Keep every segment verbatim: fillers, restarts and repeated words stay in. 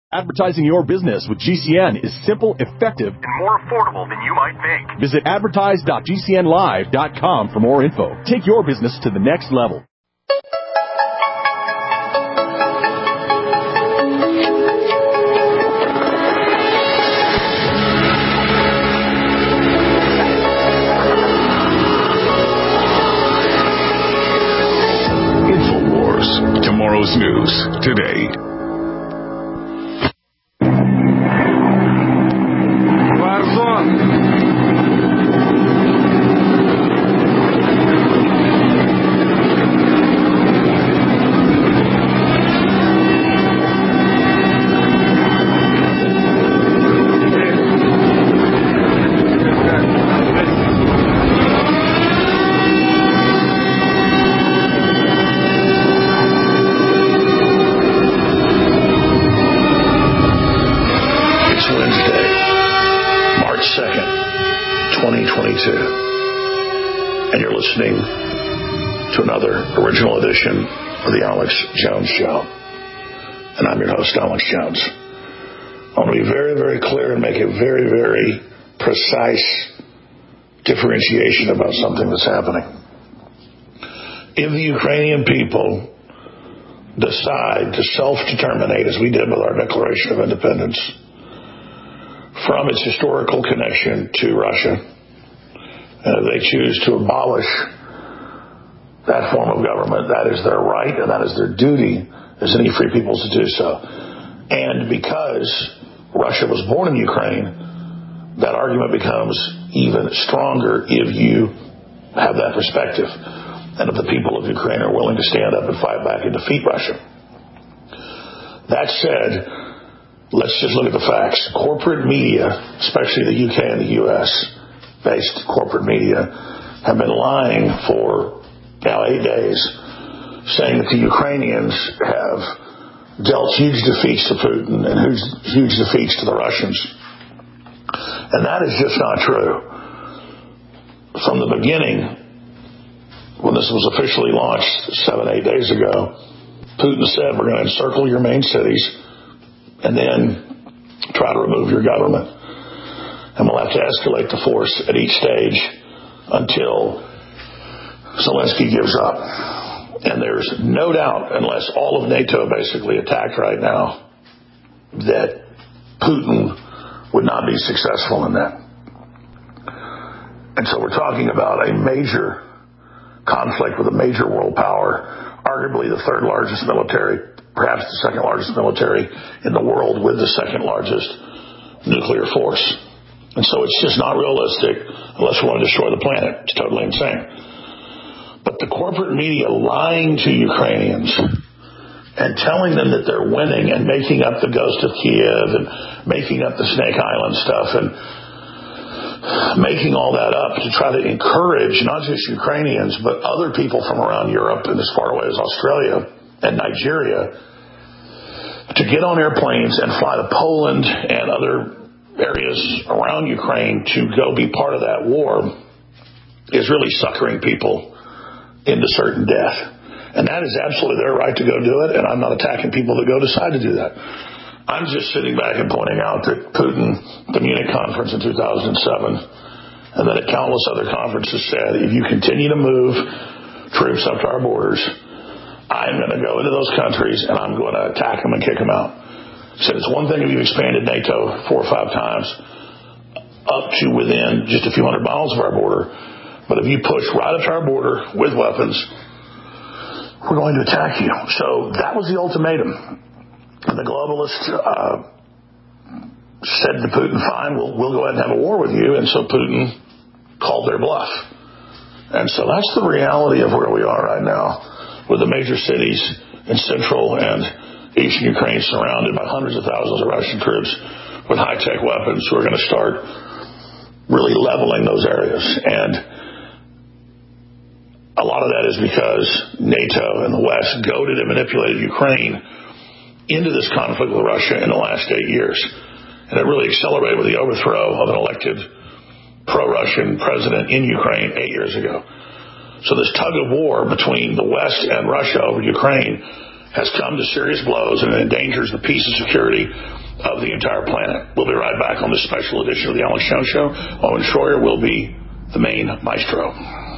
Advertising your business with G C N is simple, effective, and more affordable than you might think. Visit advertise dot g c n live dot com for more info. Take your business to the next level. InfoWars, tomorrow's news today. And you're listening to another original edition of the Alex Jones Show. And I'm your host, Alex Jones. I want to be very, very clear and make a very, very precise differentiation about something that's happening. If the Ukrainian people decide to self-determinate, as we did with our Declaration of Independence, from its historical connection to Russia, and if they choose to abolish that form of government, that is their right and that is their duty as any free people to do so. And because Russia was born in Ukraine, that argument becomes even stronger if you have that perspective. And if the people of Ukraine are willing to stand up and fight back and defeat Russia. That said, let's just look at the facts. Corporate media, especially the U K and the U S based corporate media, have been lying for now eight days, saying that the Ukrainians have dealt huge defeats to Putin and huge, huge defeats to the Russians. And that is just not true. From the beginning, when this was officially launched seven, eight days ago, Putin said, we're going to encircle your main cities and then try to remove your government. And we'll have to escalate the force at each stage until Zelensky gives up. And there's no doubt, unless all of NATO basically attacked right now, that Putin would not be successful in that. And so we're talking about a major conflict with a major world power, arguably the third largest military, perhaps the second largest military in the world, with the second largest nuclear force. And so it's just not realistic unless we want to destroy the planet. It's totally insane. But the corporate media lying to Ukrainians and telling them that they're winning and making up the ghost of Kiev and making up the Snake Island stuff and making all that up to try to encourage not just Ukrainians but other people from around Europe and as far away as Australia and Nigeria to get on airplanes and fly to Poland and other areas around Ukraine to go be part of that war is really suckering people into certain death. And that is absolutely their right to go do it, and I'm not attacking people that go decide to do that. I'm just sitting back and pointing out that Putin, the Munich conference in two thousand seven, and then at countless other conferences said, if you continue to move troops up to our borders, I'm going to go into those countries and I'm going to attack them and kick them out. He said it's one thing if you've expanded NATO four or five times up to within just a few hundred miles of our border, but if you push right up to our border with weapons, we're going to attack you. So that was the ultimatum. And the globalists uh, said to Putin, fine, we'll, we'll go ahead and have a war with you. And so Putin called their bluff. And so that's the reality of where we are right now, with the major cities in central and eastern Ukraine surrounded by hundreds of thousands of Russian troops with high-tech weapons who are going to start really leveling those areas. And a lot of that is because NATO and the West goaded and manipulated Ukraine into this conflict with Russia in the last eight years. And it really accelerated with the overthrow of an elected pro-Russian president in Ukraine eight years ago. So this tug of war between the West and Russia over Ukraine has come to serious blows, and it endangers the peace and security of the entire planet. We'll be right back on this special edition of the Alex Jones Show. Owen Schroyer will be the main maestro.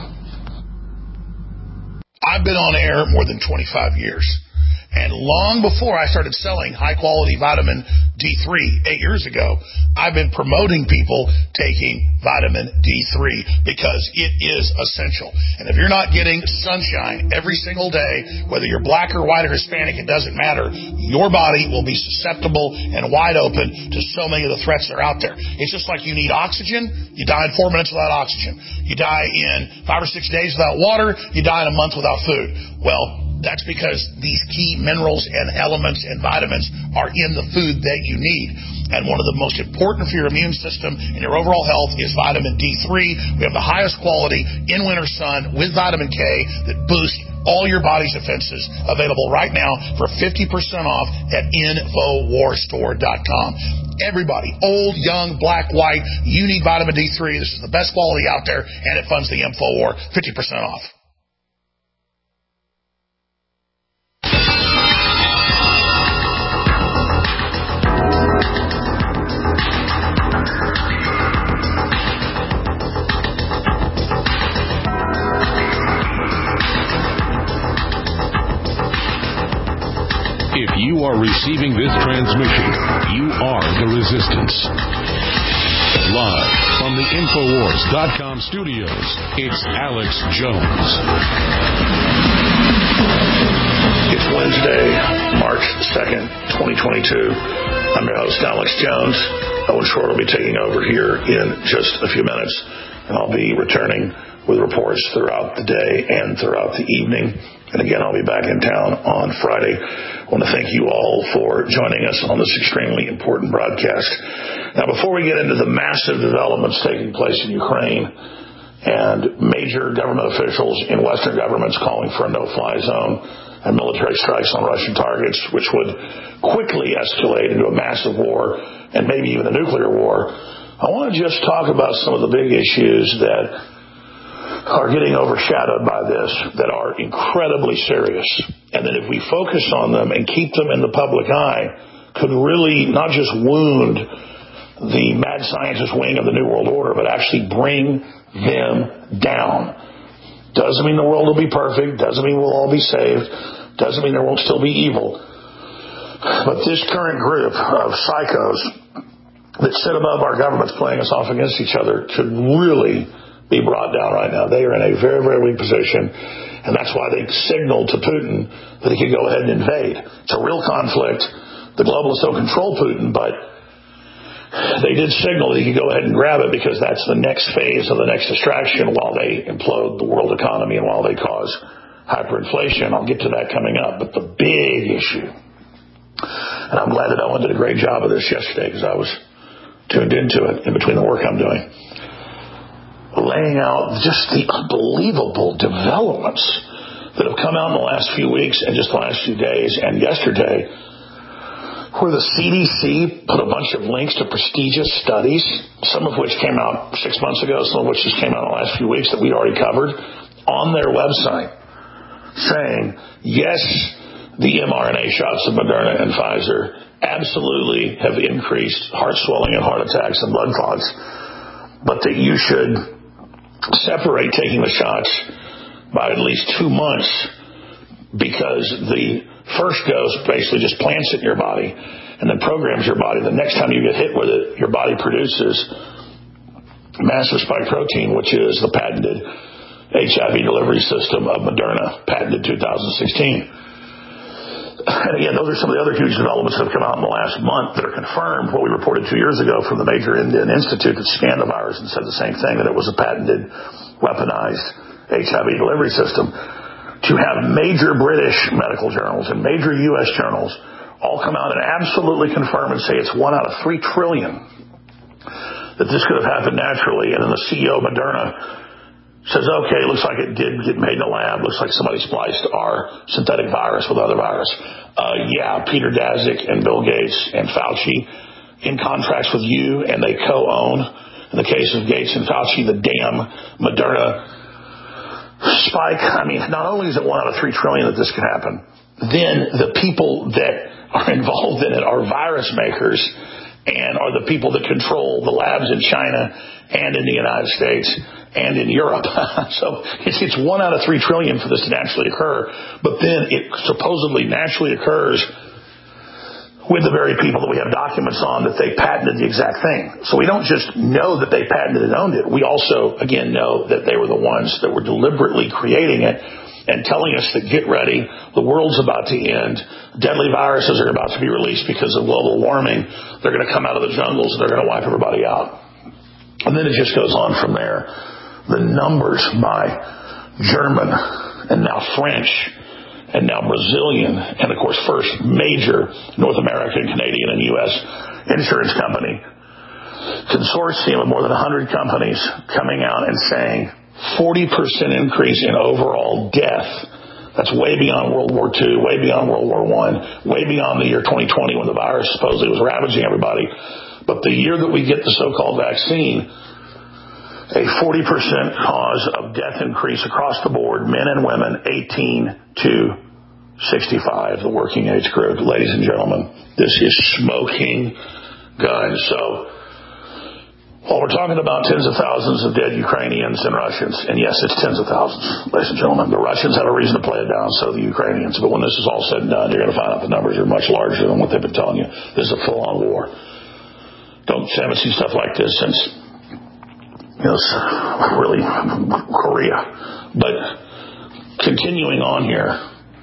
I've been on air more than twenty-five years. And long before I started selling high-quality vitamin D three eight years ago, I've been promoting people taking vitamin D three because it is essential. And if you're not getting sunshine every single day, whether you're black or white or Hispanic, it doesn't matter. Your body will be susceptible and wide open to so many of the threats that are out there. It's just like you need oxygen. You die in four minutes without oxygen. You die in five or six days without water. You die in a month without food. Well, that's because these key minerals and elements and vitamins are in the food that you need. And one of the most important for your immune system and your overall health is vitamin D three. We have the highest quality in winter sun with vitamin K that boosts all your body's defenses. Available right now for fifty percent off at infowar store dot com. Everybody, old, young, black, white, you need vitamin D three. This is the best quality out there, and it funds the InfoWar fifty percent off. If you are receiving this transmission, you are the resistance. Live from the Infowars dot com studios, it's Alex Jones. It's Wednesday, March second, twenty twenty-two. I'm your host, Alex Jones. Owen Schroyer will be taking over here in just a few minutes, and I'll be returning with reports throughout the day and throughout the evening. And again, I'll be back in town on Friday. I want to thank you all for joining us on this extremely important broadcast. Now, before we get into the massive developments taking place in Ukraine and major government officials in Western governments calling for a no-fly zone and military strikes on Russian targets, which would quickly escalate into a massive war and maybe even a nuclear war, I want to just talk about some of the big issues that are getting overshadowed by this, that are incredibly serious, and that if we focus on them and keep them in the public eye, could really not just wound the mad scientist wing of the New World Order, but actually bring them down. Doesn't mean the world will be perfect, doesn't mean we'll all be saved, doesn't mean there won't still be evil. But this current group of psychos that sit above our governments playing us off against each other could really be brought down right now. They are in a very, very weak position, and that's why they signaled to Putin that he could go ahead and invade. It's a real conflict. The globalists don't control Putin, but they did signal that he could go ahead and grab it because that's the next phase of the next distraction while they implode the world economy and while they cause hyperinflation. I'll get to that coming up. But the big issue, and I'm glad that Owen did a great job of this yesterday because I was tuned into it in between the work I'm doing, laying out just the unbelievable developments that have come out in the last few weeks and just the last few days and yesterday, where the C D C put a bunch of links to prestigious studies, some of which came out six months ago, some of which just came out in the last few weeks that we already covered, on their website, saying, yes, the mRNA shots of Moderna and Pfizer absolutely have increased heart swelling and heart attacks and blood clots, but that you should separate taking the shots by at least two months because the first dose basically just plants it in your body and then programs your body. The next time you get hit with it, your body produces massive spike protein, which is the patented H I V delivery system of Moderna, patented two thousand sixteen. And again, those are some of the other huge developments that have come out in the last month that are confirmed what we reported two years ago from the major Indian institute that scanned the virus and said the same thing, that it was a patented, weaponized H I V delivery system. To have major British medical journals and major U S journals all come out and absolutely confirm and say it's one out of three trillion that this could have happened naturally. And then the C E O of Moderna says, okay, looks like it did get made in a lab. Looks like somebody spliced our synthetic virus with other virus. Uh, yeah, Peter Daszak and Bill Gates and Fauci in contracts with you, and they co-own, in the case of Gates and Fauci, the damn Moderna spike. I mean, not only is it one out of three trillion that this could happen, then the people that are involved in it are virus makers and are the people that control the labs in China and in the United States and in Europe. So it's, it's one out of three trillion for this to naturally occur. But then it supposedly naturally occurs with the very people that we have documents on that they patented the exact thing. So we don't just know that they patented and owned it. We also, again, know that they were the ones that were deliberately creating it and telling us that get ready, the world's about to end, deadly viruses are about to be released because of global warming. They're going to come out of the jungles and they're going to wipe everybody out. And then it just goes on from there. The numbers by German and now French and now Brazilian and, of course, first major North American, Canadian, and U S insurance company consortium of more than one hundred companies coming out and saying forty percent increase in overall death. That's way beyond World War Two, way beyond World War One, way beyond the year twenty twenty when the virus supposedly was ravaging everybody. But the year that we get the so-called vaccine, a forty percent cause of death increase across the board, men and women, eighteen to sixty-five, the working age group. Ladies and gentlemen, this is smoking gun. So while we're talking about tens of thousands of dead Ukrainians and Russians, and yes, it's tens of thousands, ladies and gentlemen, the Russians have a reason to play it down, so the Ukrainians. But when this is all said and done, you're going to find out the numbers are much larger than what they've been telling you. This is a full-on war. Don't haven't seen stuff like this since, you know, really Korea. But continuing on here,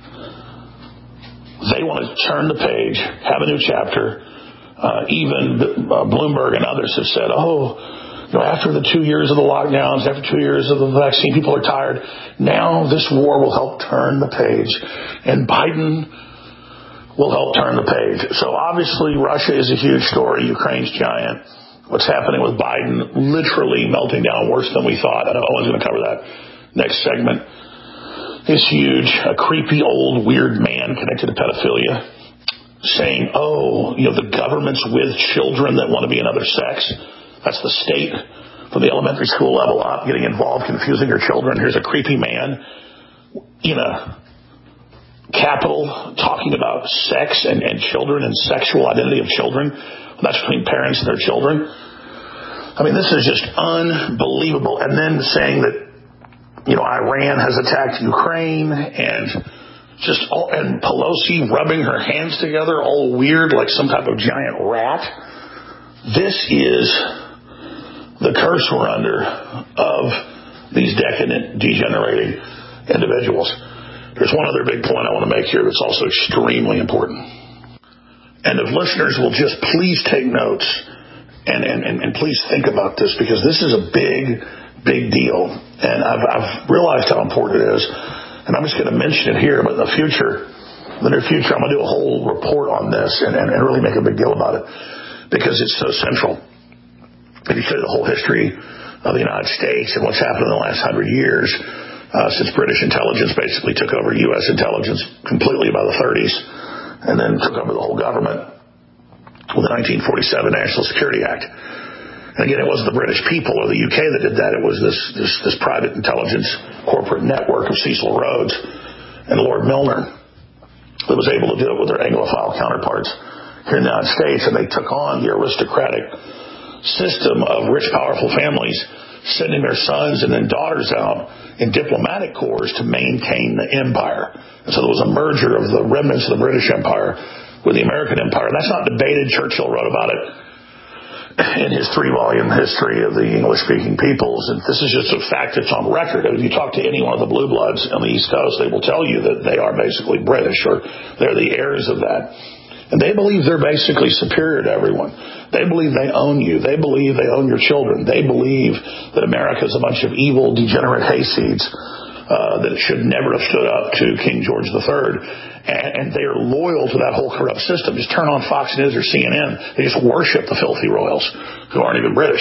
they want to turn the page, have a new chapter. Uh, even uh, Bloomberg and others have said, oh, you know, after the two years of the lockdowns, after two years of the vaccine, people are tired. Now this war will help turn the page, and Biden will help turn the page. So obviously Russia is a huge story. Ukraine's giant. What's happening with Biden literally melting down worse than we thought. I know Owen's going to cover that next segment. Is huge. A creepy old weird man connected to pedophilia saying, oh, you know, the government's with children that want to be another sex. That's the state from the elementary school level up, getting involved, confusing your children. Here's a creepy man in a Capitol talking about sex and, and children and sexual identity of children. That's between parents and their children. I mean, this is just unbelievable. And then saying that, you know, Iran has attacked Ukraine and just all, and Pelosi rubbing her hands together, all weird, like some type of giant rat. This is the curse we're under of these decadent, degenerating individuals. There's one other big point I want to make here that's also extremely important. And if listeners will just please take notes and, and, and, and please think about this, because this is a big, big deal. And I've, I've realized how important it is. And I'm just going to mention it here, but in the future, in the near future, I'm going to do a whole report on this and, and, and really make a big deal about it because it's so central. If you study the whole history of the United States and what's happened in the last hundred years, uh, since British intelligence basically took over U S intelligence completely by the thirties and then took over the whole government with the nineteen forty-seven National Security Act. And again, it wasn't the British people or the U K that did that. It was this, this, this private intelligence corporate network of Cecil Rhodes and Lord Milner that was able to do it with their Anglophile counterparts here in the United States. And they took on the aristocratic system of rich, powerful families sending their sons and then daughters out in diplomatic corps to maintain the empire. And so there was a merger of the remnants of the British Empire with the American Empire. And that's not debated. Churchill wrote about it in his three-volume history of the English-speaking peoples. And this is just a fact that's on record. If you talk to any one of the blue bloods on the East Coast, they will tell you that they are basically British, or they're the heirs of that. And they believe they're basically superior to everyone. They believe they own you. They believe they own your children. They believe that America is a bunch of evil, degenerate hayseeds uh, that should never have stood up to King George the Third. And, and they are loyal to that whole corrupt system. Just turn on Fox News or C N N. They just worship the filthy royals who aren't even British.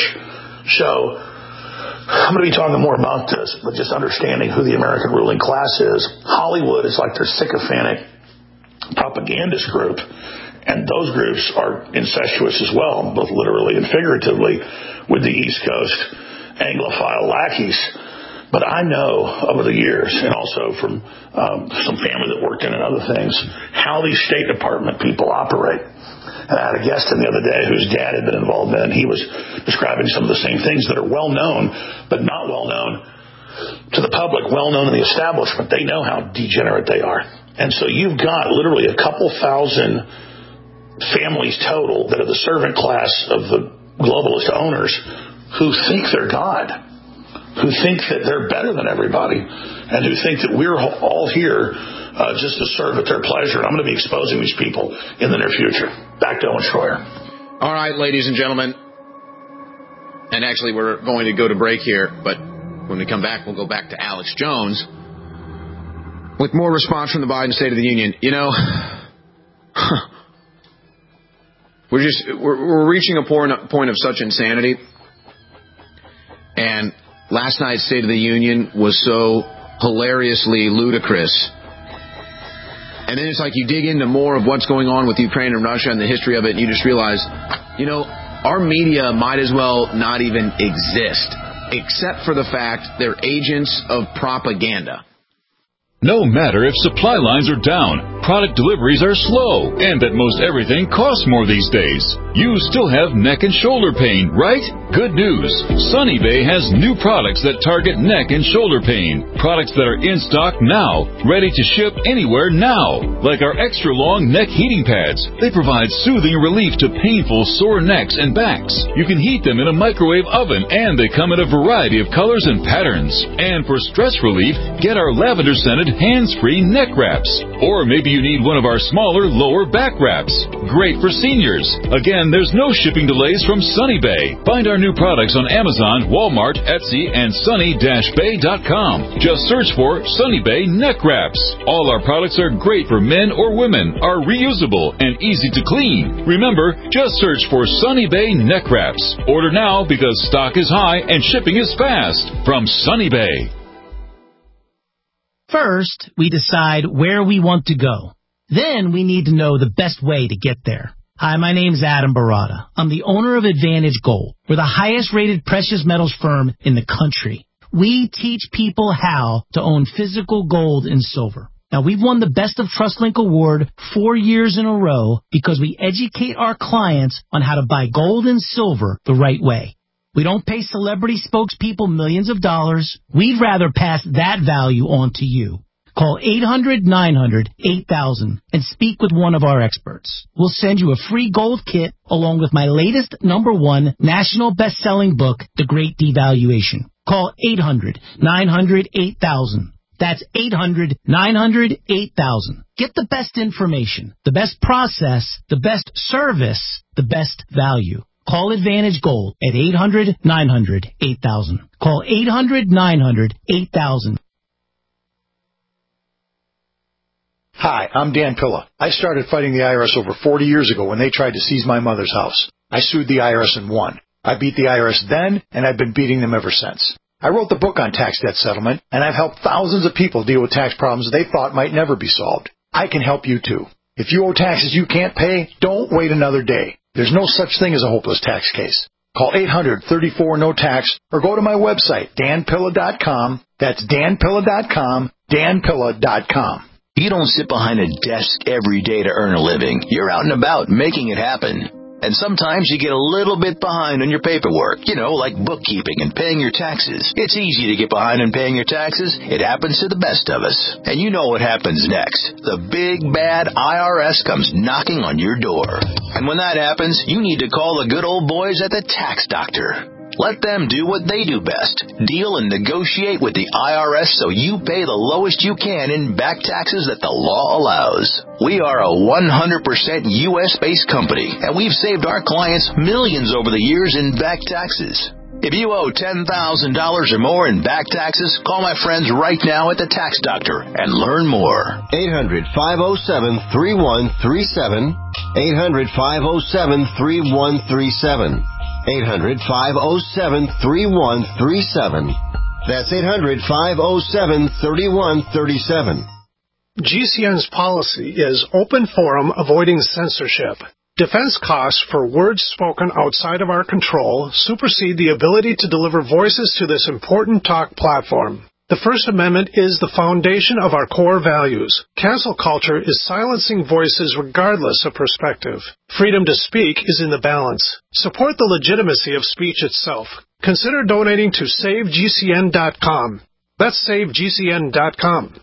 So I'm going to be talking more about this, but just understanding who the American ruling class is. Hollywood is like their sycophantic propagandist group, and those groups are incestuous as well, both literally and figuratively, with the East Coast Anglophile lackeys But I know over the years, and also from um, some family that worked in and other things, how these State Department people operate. And I had a guest in the other day whose dad had been involved in, and he was describing some of the same things that are well known, but not well known to the public, well known in the establishment. They know how degenerate they are. And so you've got literally a couple thousand families total that are the servant class of the globalist owners who think they're God, who think that they're better than everybody, and who think that we're all here uh, just to serve at their pleasure. And I'm going to be exposing these people in the near future. Back to Owen Schroyer. All right, ladies and gentlemen. And actually, we're going to go to break here, but when we come back, we'll go back to Alex Jones with more response from the Biden State of the Union. You know, we're just we're, we're reaching a point, point of such insanity. And last night's State of the Union was so hilariously ludicrous. And then it's like you dig into more of what's going on with Ukraine and Russia and the history of it, and you just realize, you know, our media might as well not even exist, except for the fact they're agents of propaganda. No matter if supply lines are down, product deliveries are slow, and that most everything costs more these days, you still have neck and shoulder pain, right? Good news. Sunny Bay has new products that target neck and shoulder pain. Products that are in stock now, ready to ship anywhere now. Like our extra long neck heating pads. They provide soothing relief to painful sore necks and backs. You can heat them in a microwave oven, and they come in a variety of colors and patterns. And for stress relief, get our lavender scented hands-free neck wraps. Or maybe you need one of our smaller lower back wraps. Great for seniors. Again, there's no shipping delays from Sunny Bay. Find our new products on Amazon, Walmart, Etsy, and sunny dash bay dot com. Just search for Sunny Bay neck wraps. All our products are great for men or women, are reusable, and easy to clean. Remember, just search for Sunny Bay neck wraps. Order now because stock is high and shipping is fast. From Sunny Bay. First, we decide where we want to go. Then we need to know the best way to get there. Hi, my name's Adam Barada. I'm the owner of Advantage Gold. We're the highest rated precious metals firm in the country. We teach people how to own physical gold and silver. Now, we've won the Best of TrustLink Award four years in a row because we educate our clients on how to buy gold and silver the right way. We don't pay celebrity spokespeople millions of dollars. We'd rather pass that value on to you. Call eight hundred nine hundred eight thousand and speak with one of our experts. We'll send you a free gold kit along with my latest number one national best-selling book, The Great Devaluation. Call eight hundred nine hundred eight thousand. That's eight hundred nine hundred eight thousand. Get the best information, the best process, the best service, the best value. Call Advantage Gold at eight hundred nine hundred eight thousand. Call eight hundred nine hundred eight thousand. Hi, I'm Dan Pilla. I started fighting the I R S over forty years ago when they tried to seize my mother's house. I sued the I R S and won. I beat the I R S then, and I've been beating them ever since. I wrote the book on tax debt settlement, and I've helped thousands of people deal with tax problems they thought might never be solved. I can help you too. If you owe taxes you can't pay, don't wait another day. There's no such thing as a hopeless tax case. Call eight hundred thirty-four no tax or go to my website, dan pilla dot com. That's dan pilla dot com, dan pilla dot com. You don't sit behind a desk every day to earn a living. You're out and about making it happen. And sometimes you get a little bit behind on your paperwork, you know, like bookkeeping and paying your taxes. It's easy to get behind on paying your taxes. It happens to the best of us. And you know what happens next. The big, bad I R S comes knocking on your door. And when that happens, you need to call the good old boys at the Tax Doctor. Let them do what they do best. Deal and negotiate with the I R S so you pay the lowest you can in back taxes that the law allows. We are a one hundred percent U S-based company, and we've saved our clients millions over the years in back taxes. If you owe ten thousand dollars or more in back taxes, call my friends right now at the Tax Doctor and learn more. eight hundred five oh seven three one three seven. eight hundred five oh seven three one three seven. eight hundred five oh seven three one three seven. That's eight hundred five oh seven three one three seven. G C N's policy is open forum, avoiding censorship. Defense costs for words spoken outside of our control supersede the ability to deliver voices to this important talk platform. The First Amendment is the foundation of our core values. Cancel culture is silencing voices regardless of perspective. Freedom to speak is in the balance. Support the legitimacy of speech itself. Consider donating to save G C N dot com. That's save G C N dot com.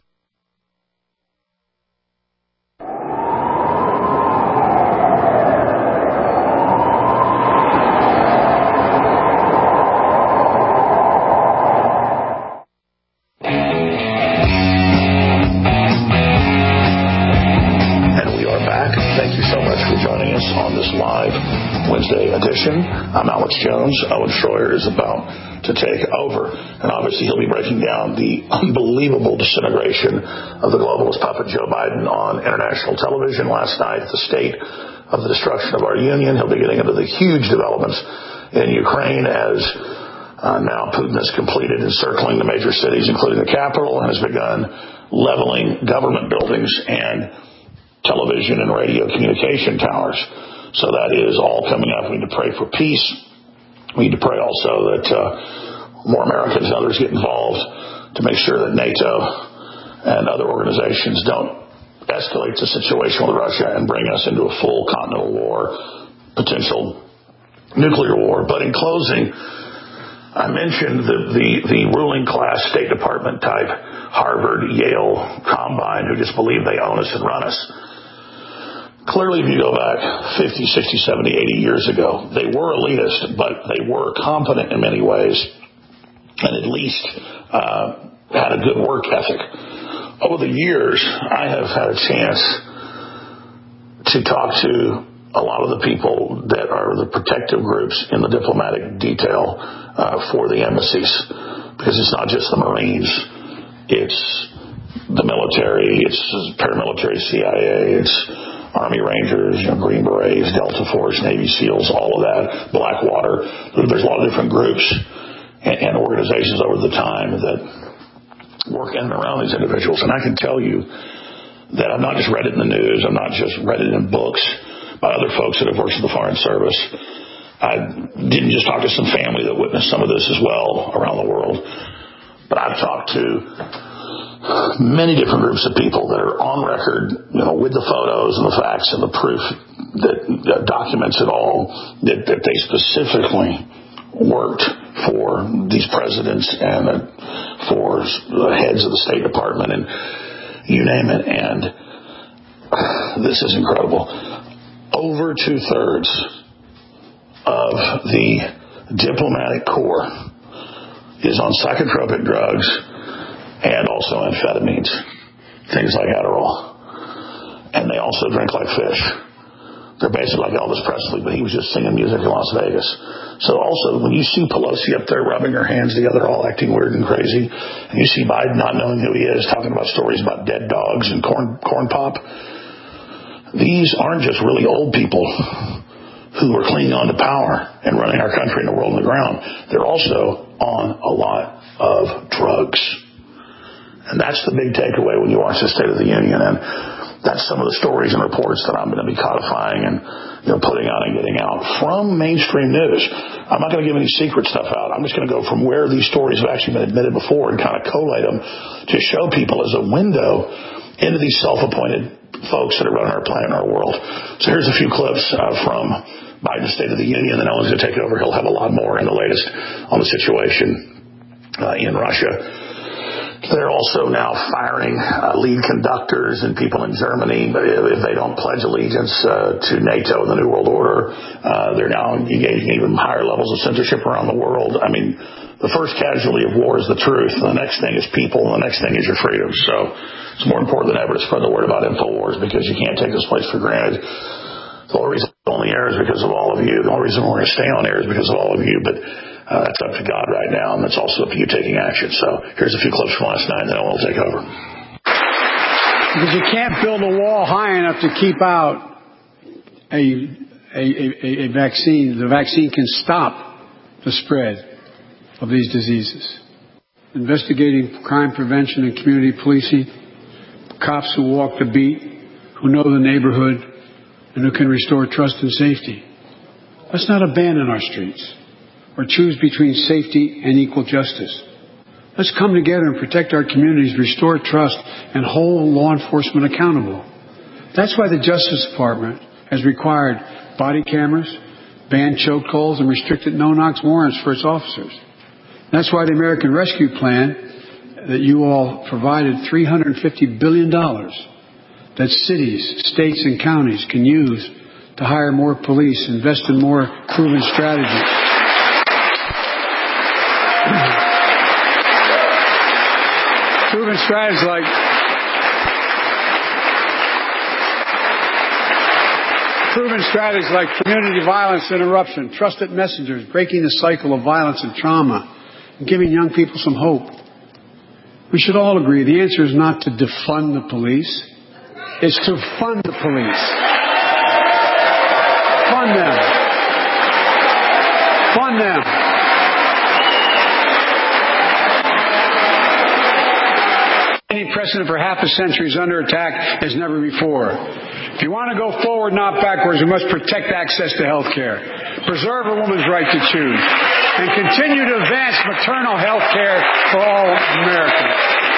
On this live Wednesday edition. I'm Alex Jones. Owen Schroyer is about to take over, and obviously he'll be breaking down the unbelievable disintegration of the globalist puppet Joe Biden on international television last night, the state of the destruction of our union. He'll be getting into the huge developments in Ukraine as uh, now Putin has completed encircling the major cities, including the capital, and has begun leveling government buildings and television and radio communication towers. So that is all coming up. We need to pray for peace. We need to pray also that uh, more Americans and others get involved to make sure that NATO and other organizations don't escalate the situation with Russia and bring us into a full continental war, potential nuclear war. But in closing, I mentioned the, the, the ruling class State Department type Harvard, Yale combine who just believe they own us and run us. Clearly, if you go back fifty, sixty, seventy, eighty years ago, they were elitist, but they were competent in many ways and at least uh, had a good work ethic. Over the years, I have had a chance to talk to a lot of the people that are the protective groups in the diplomatic detail uh, for the embassies, because it's not just the Marines, it's the military, it's paramilitary C I A, it's Army Rangers, you know, Green Berets, Delta Force, Navy SEALs, all of that, Blackwater. There's a lot of different groups and, and organizations over the time that work in and around these individuals. And I can tell you that I've not just read it in the news, I've not just read it in books by other folks that have worked for the Foreign Service. I didn't just talk to some family that witnessed some of this as well around the world, but I've talked to many different groups of people that are on record, you know, with the photos and the facts and the proof that, that documents it all, that, that they specifically worked for these presidents and uh, for the heads of the State Department and you name it. And this is incredible. Over two-thirds of the diplomatic corps is on psychotropic drugs and also amphetamines, things like Adderall. And they also drink like fish. They're basically like Elvis Presley, but he was just singing music in Las Vegas. So also, when you see Pelosi up there rubbing her hands together, all acting weird and crazy, and you see Biden not knowing who he is, talking about stories about dead dogs and corn, corn pop, these aren't just really old people who are clinging on to power and running our country and the world on the ground. They're also on a lot of drugs. And that's the big takeaway when you watch the State of the Union. And that's some of the stories and reports that I'm going to be codifying and, you know, putting out and getting out from mainstream news. I'm not going to give any secret stuff out. I'm just going to go from where these stories have actually been admitted before and kind of collate them to show people as a window into these self-appointed folks that are running our planet and our world. So here's a few clips uh, from Biden's State of the Union. Then Ellen's going to take over. He'll have a lot more in the latest on the situation uh, in Russia. They're also now firing uh, lead conductors and people in Germany if they don't pledge allegiance uh, to NATO and the New World Order. Uh, they're now engaging in even higher levels of censorship around the world. I mean, the first casualty of war is the truth. And the next thing is people. And the next thing is your freedom. So it's more important than ever to spread the word about InfoWars, because you can't take this place for granted. The only reason it's on the air is because of all of you. The only reason we're going to stay on air is because of all of you. But Uh, that's up to God right now, and that's also up to you taking action. So here's a few clips from last night, and then I'll take over. Because you can't build a wall high enough to keep out a, a, a, a vaccine. The vaccine can stop the spread of these diseases. Investigating crime prevention and community policing, cops who walk the beat, who know the neighborhood, and who can restore trust and safety. Let's not abandon our streets or choose between safety and equal justice. Let's come together and protect our communities, restore trust, and hold law enforcement accountable. That's why the Justice Department has required body cameras, banned chokeholds, and restricted no-knock warrants for its officers. That's why the American Rescue Plan that you all provided three hundred fifty billion dollars that cities, states, and counties can use to hire more police, invest in more proven strategies. Proven strategies like proven strategies like community violence interruption, trusted messengers, breaking the cycle of violence and trauma, and giving young people some hope. We should all agree the answer is not to defund the police. It's to fund the police. Fund them. Fund them. Any precedent for half a century is under attack as never before. If you want to go forward, not backwards, we must protect access to health care, preserve a woman's right to choose, and continue to advance maternal health care for all Americans.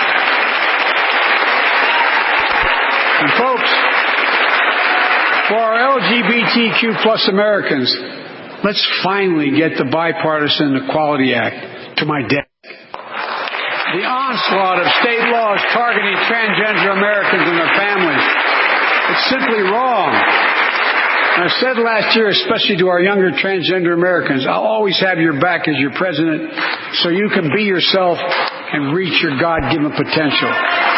And folks, for our L G B T Q plus Americans, let's finally get the Bipartisan Equality Act to my desk. The onslaught of state laws targeting transgender Americans and their families, it's simply wrong. And I said last year, especially to our younger transgender Americans, I'll always have your back as your president so you can be yourself and reach your God-given potential.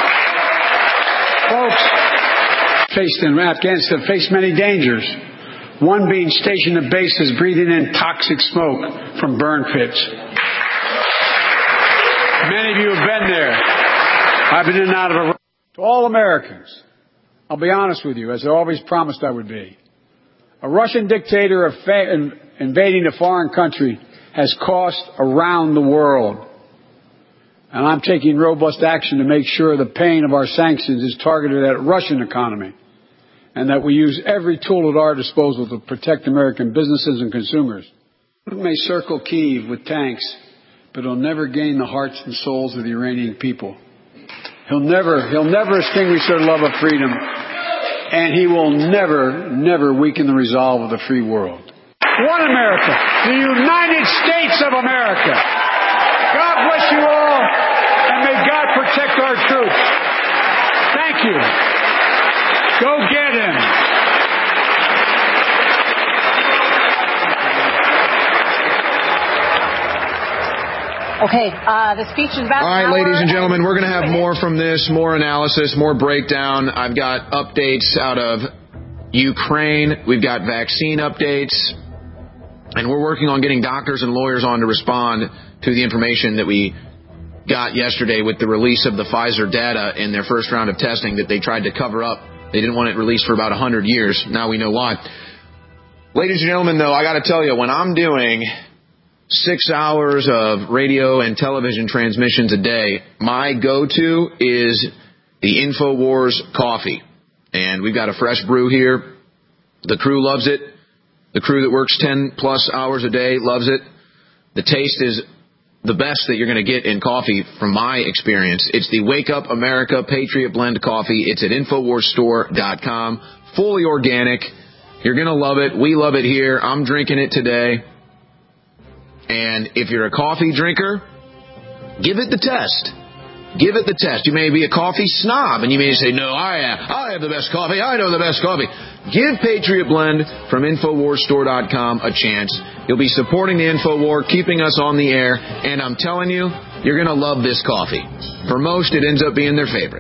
Folks, faced in Afghanistan faced many dangers. One being stationed at bases breathing in toxic smoke from burn pits. Many of you have been there. I've been in and out of Iraq. To all Americans, I'll be honest with you, as I always promised I would be. A Russian dictator of fa- invading a foreign country has cost around the world. And I'm taking robust action to make sure the pain of our sanctions is targeted at the Russian economy and that we use every tool at our disposal to protect American businesses and consumers. Putin may circle Kyiv with tanks, but he'll never gain the hearts and souls of the Iranian people. He'll never, he'll never extinguish their love of freedom, and he will never, never weaken the resolve of the free world. One America, the United States of America. God bless you all, and may God protect our troops. Thank you. Go get him. Okay, uh, the speech is about. All right, ladies and gentlemen, we're going to have more from this, more analysis, more breakdown. I've got updates out of Ukraine. We've got vaccine updates. And we're working on getting doctors and lawyers on to respond to the information that we got yesterday with the release of the Pfizer data in their first round of testing that they tried to cover up. They didn't want it released for about one hundred years. Now we know why. Ladies and gentlemen, though, I got to tell you, when I'm doing six hours of radio and television transmissions a day, my go-to is the InfoWars coffee. And we've got a fresh brew here. The crew loves it. The crew that works ten plus hours a day loves it. The taste is the best that you're going to get in coffee from my experience. It's the Wake Up America Patriot Blend Coffee. It's at Infowars Store dot com. Fully organic. You're going to love it. We love it here. I'm drinking it today. And if you're a coffee drinker, give it the test. Give it the test. You may be a coffee snob, and you may say, no, I have, I have the best coffee. I know the best coffee. Give Patriot Blend from Infowars Store dot com a chance. You'll be supporting the InfoWar, keeping us on the air, and I'm telling you, you're going to love this coffee. For most, it ends up being their favorite.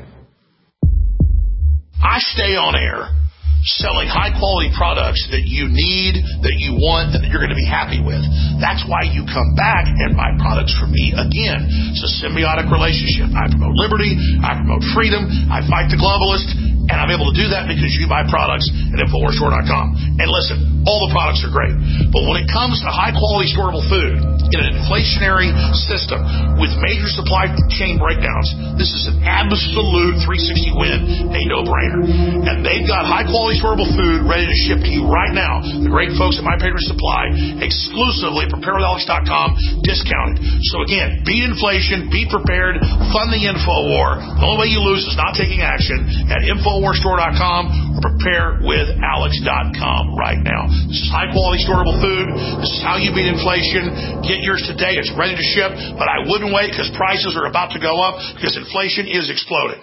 I stay on air selling high-quality products that you need, that you want, and that you're going to be happy with. That's why you come back and buy products from me again. It's a symbiotic relationship. I promote liberty. I promote freedom. I fight the globalist. And I'm able to do that because you buy products at Infowars Store dot com. And listen, all the products are great. But when it comes to high-quality storable food in an inflationary system with major supply chain breakdowns, this is an absolute three sixty win, a no-brainer. And they've got high-quality storable food ready to ship to you right now. The great folks at My Patriot Supply, exclusively at prepare with alex dot com, discounted. So again, beat inflation, be prepared, fund the info war. The only way you lose is not taking action at Infowars Store dot com or prepare with alex dot com right now. This is high-quality storable food. This is how you beat inflation. Get yours today. It's ready to ship, but I wouldn't wait because prices are about to go up because inflation is exploding.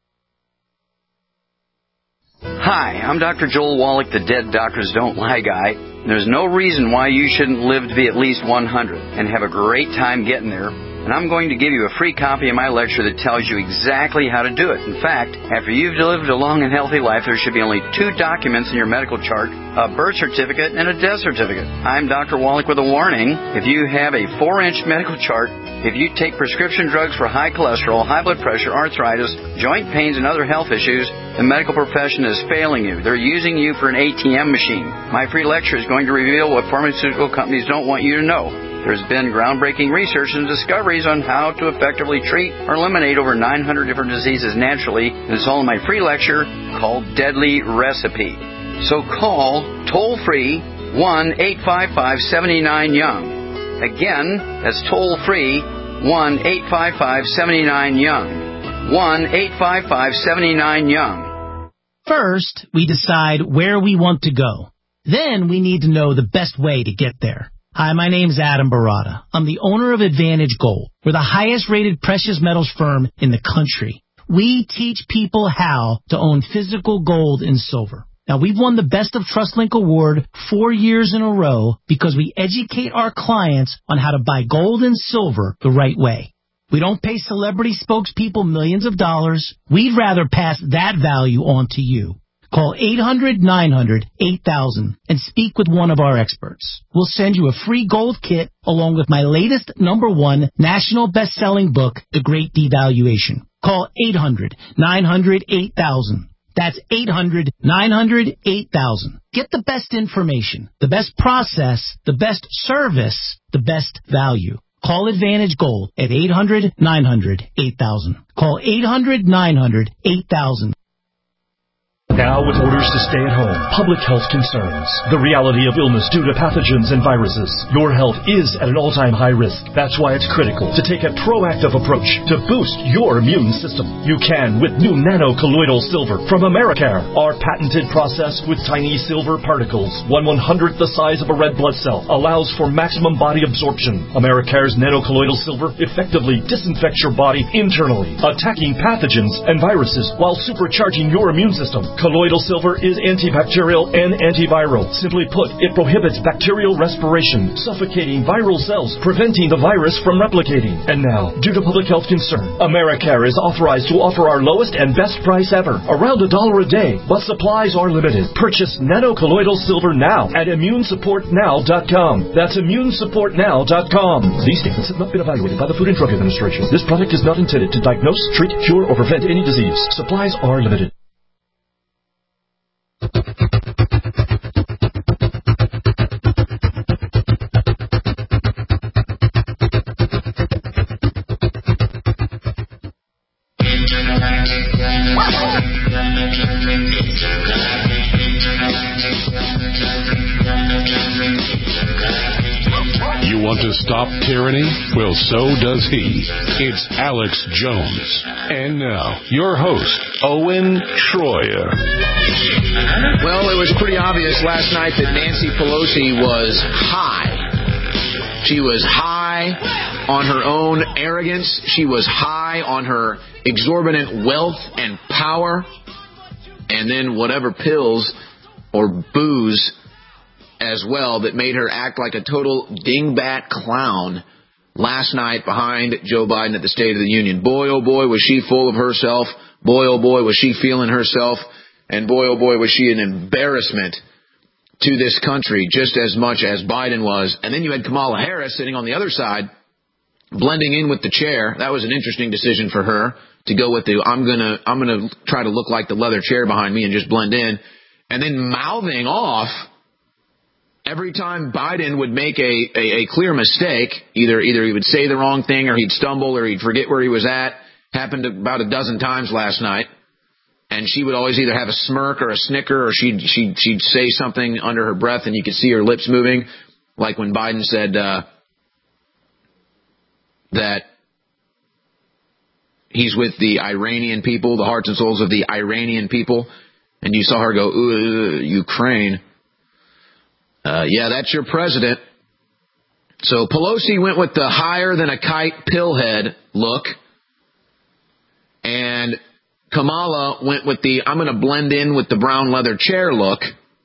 Hi, I'm Doctor Joel Wallach, the Dead Doctors Don't Lie guy. There's no reason why you shouldn't live to be at least one hundred and have a great time getting there. And I'm going to give you a free copy of my lecture that tells you exactly how to do it. In fact, after you've lived a long and healthy life, there should be only two documents in your medical chart, a birth certificate and a death certificate. I'm Doctor Wallach with a warning. If you have a four-inch medical chart, if you take prescription drugs for high cholesterol, high blood pressure, arthritis, joint pains, and other health issues, the medical profession is failing you. They're using you for an A T M machine. My free lecture is going to reveal what pharmaceutical companies don't want you to know. There's been groundbreaking research and discoveries on how to effectively treat or eliminate over nine hundred different diseases naturally. And it's all in my free lecture called Deadly Recipe. So call toll-free one eight five five, seven nine, young. Again, that's toll-free one eight five five, seven nine, young. one eight five five, seven nine, young. First, we decide where we want to go. Then we need to know the best way to get there. Hi, my name's Adam Barada. I'm the owner of Advantage Gold. We're the highest-rated precious metals firm in the country. We teach people how to own physical gold and silver. Now, we've won the Best of TrustLink Award four years in a row because we educate our clients on how to buy gold and silver the right way. We don't pay celebrity spokespeople millions of dollars. We'd rather pass that value on to you. Call eight hundred, nine hundred, eight thousand and speak with one of our experts. We'll send you a free gold kit along with my latest number one national best-selling book, The Great Devaluation. Call eight hundred, nine hundred, eight thousand. That's eight hundred, nine hundred, eight thousand. Get the best information, the best process, the best service, the best value. Call Advantage Gold at eight hundred, nine hundred, eight thousand. Call eight hundred, nine hundred, eight thousand. Now with orders to stay at home, public health concerns, the reality of illness due to pathogens and viruses, your health is at an all-time high risk. That's why it's critical to take a proactive approach to boost your immune system. You can with new nano-colloidal silver from Americare. Our patented process with tiny silver particles, one one-hundredth the size of a red blood cell, allows for maximum body absorption. Americare's nano-colloidal silver effectively disinfects your body internally, attacking pathogens and viruses while supercharging your immune system. Colloidal silver is antibacterial and antiviral. Simply put, it prohibits bacterial respiration, suffocating viral cells, preventing the virus from replicating. And now, due to public health concern, Americare is authorized to offer our lowest and best price ever, around a dollar a day, but supplies are limited. Purchase nano-colloidal silver now at immune support now dot com. That's immune support now dot com. These statements have not been evaluated by the Food and Drug Administration. This product is not intended to diagnose, treat, cure, or prevent any disease. Supplies are limited. You want to stop tyranny? Well, so does he. It's Alex Jones. And now, your host, Owen Schroyer. Well, it was pretty obvious last night that Nancy Pelosi was high. She was high on her own arrogance. She was high on her exorbitant wealth and power. And then whatever pills or booze as well that made her act like a total dingbat clown last night behind Joe Biden at the State of the Union. Boy, oh boy, was she full of herself. Boy, oh boy, was she feeling herself. And boy, oh boy, was she an embarrassment to this country just as much as Biden was. And then you had Kamala Harris sitting on the other side blending in with the chair. That was an interesting decision for her to go with the, I'm going to, I'm going to try to look like the leather chair behind me and just blend in. And then mouthing off every time Biden would make a, a, a clear mistake. Either, either he would say the wrong thing or he'd stumble or he'd forget where he was at. Happened about a dozen times last night. And she would always either have a smirk or a snicker, or she'd, she'd, she'd say something under her breath and you could see her lips moving. Like when Biden said, uh, that he's with the Iranian people, the hearts and souls of the Iranian people. And you saw her go, ooh, Ukraine. Uh, yeah, that's your president. So Pelosi went with the higher than a kite pillhead look. And Kamala went with the, I'm going to blend in with the brown leather chair look.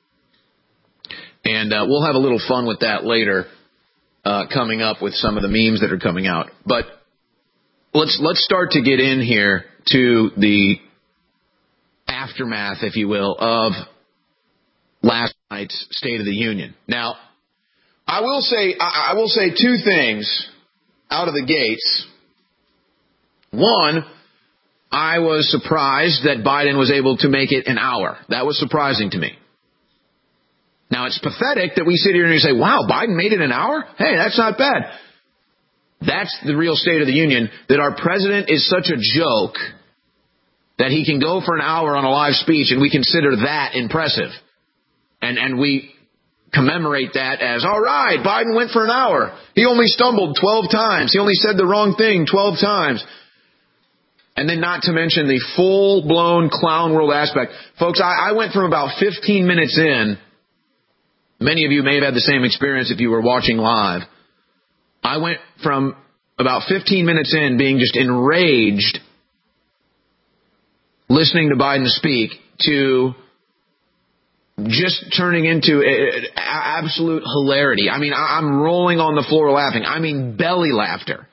And uh, we'll have a little fun with that later, uh, coming up with some of the memes that are coming out. But let's let's start to get in here to the aftermath, if you will, of last night's State of the Union. Now, I will say I, I will say two things out of the gates. One, I was surprised that Biden was able to make it an hour. That was surprising to me. Now, it's pathetic that we sit here and we say, wow, Biden made it an hour? Hey, that's not bad. That's the real State of the Union, that our president is such a joke that he can go for an hour on a live speech, and we consider that impressive. And and we commemorate that as, all right, Biden went for an hour. He only stumbled twelve times. He only said the wrong thing twelve times. And then not to mention the full-blown clown world aspect. Folks, I, I went from about fifteen minutes in. Many of you may have had the same experience if you were watching live. I went from about fifteen minutes in being just enraged listening to Biden speak to just turning into a, a, absolute hilarity. I mean, I, I'm rolling on the floor laughing. I mean, belly laughter.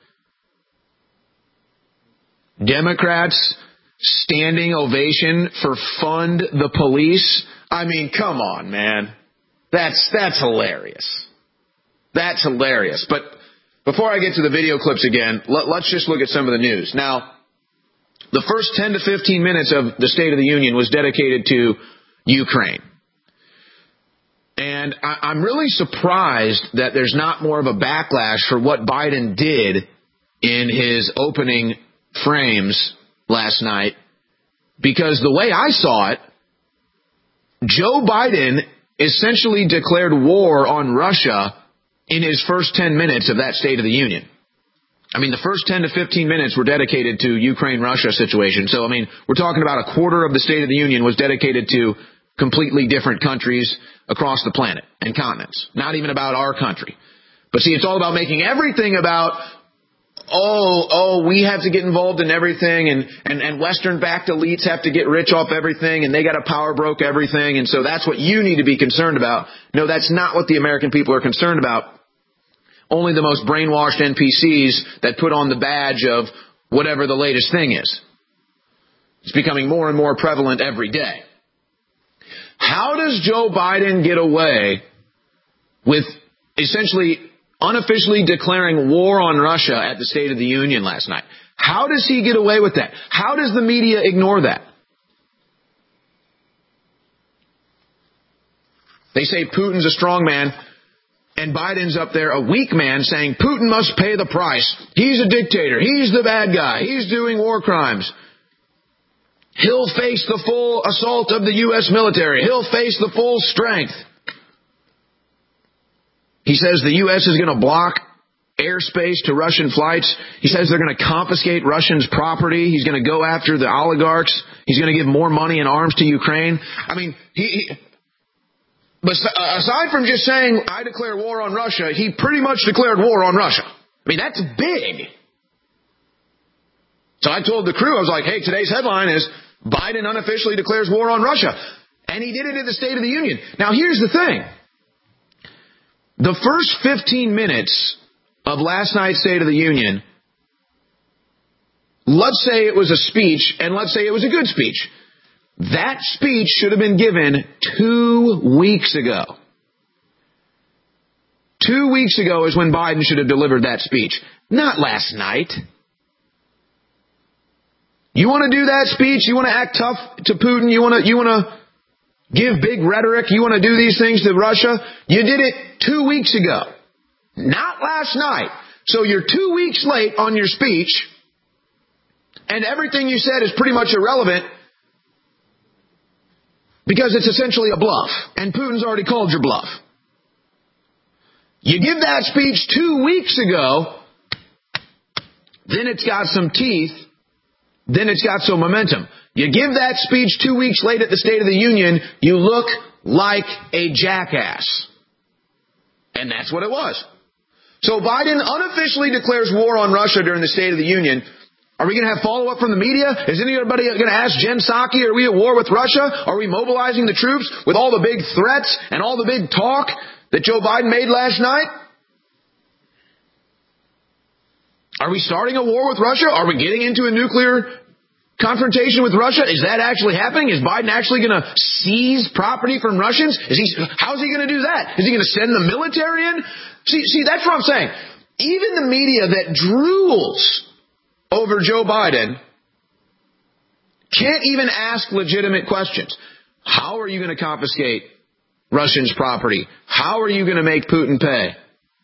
Democrats standing ovation for fund the police. I mean, come on, man. That's that's hilarious. That's hilarious. But before I get to the video clips again, let, let's just look at some of the news. Now, the first ten to fifteen minutes of the State of the Union was dedicated to Ukraine. And I, I'm really surprised that there's not more of a backlash for what Biden did in his opening frames last night, because the way I saw it, Joe Biden essentially declared war on Russia in his first ten minutes of that State of the Union. I mean, the first ten to fifteen minutes were dedicated to Ukraine-Russia situation. So, I mean, we're talking about a quarter of the State of the Union was dedicated to completely different countries across the planet and continents. Not even about our country. But see, it's all about making everything about, oh, oh, we have to get involved in everything, and, and, and Western-backed elites have to get rich off everything, and they got to power broke everything, and so that's what you need to be concerned about. No, that's not what the American people are concerned about. Only the most brainwashed N P Cs that put on the badge of whatever the latest thing is. It's becoming more and more prevalent every day. How does Joe Biden get away with essentially unofficially declaring war on Russia at the State of the Union last night? How does he get away with that? How does the media ignore that? They say Putin's a strong man, and Biden's up there, a weak man, saying Putin must pay the price. He's a dictator. He's the bad guy. He's doing war crimes. He'll face the full assault of the U S military. He'll face the full strength. He says the U S is going to block airspace to Russian flights. He says they're going to confiscate Russians' property. He's going to go after the oligarchs. He's going to give more money and arms to Ukraine. I mean, he, he but aside from just saying, I declare war on Russia, he pretty much declared war on Russia. I mean, that's big. So I told the crew, I was like, hey, today's headline is Biden unofficially declares war on Russia. And he did it at the State of the Union. Now, here's the thing. The first fifteen minutes of last night's State of the Union, let's say it was a speech, and let's say it was a good speech. That speech should have been given two weeks ago. two weeks ago is when Biden should have delivered that speech, not last night. You want to do that speech? You want to act tough to Putin? You want to, you want to give big rhetoric? You want to do these things to Russia? You did it two weeks ago, not last night. So you're two weeks late on your speech, and everything you said is pretty much irrelevant because it's essentially a bluff, and Putin's already called your bluff. You give that speech two weeks ago, then it's got some teeth, then it's got some momentum. You give that speech two weeks late at the State of the Union, you look like a jackass. And that's what it was. So Biden unofficially declares war on Russia during the State of the Union. Are we going to have follow-up from the media? Is anybody going to ask Jen Psaki, are we at war with Russia? Are we mobilizing the troops with all the big threats and all the big talk that Joe Biden made last night? Are we starting a war with Russia? Are we getting into a nuclear confrontation with Russia? Is that actually happening? Is Biden actually going to seize property from Russians? Is he? How's he going to do that? Is he going to send the military in? See, see, that's what I'm saying. Even the media that drools over Joe Biden can't even ask legitimate questions. How are you going to confiscate Russians' property? How are you going to make Putin pay?